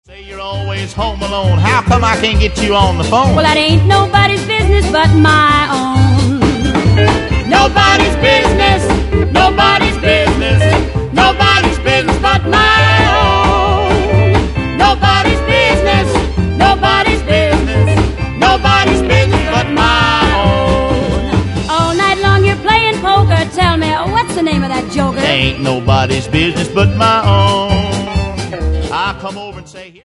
Say you're always home alone. How come I can't get you on the phone? Well, that ain't nobody's business but my own. Nobody's business, nobody's business, nobody's business but my own. Nobody's business, nobody's business, nobody's business but my own. All night long you're playing poker. Tell me, what's the name of that joker? Ain't nobody's business but my own. I'll come over and say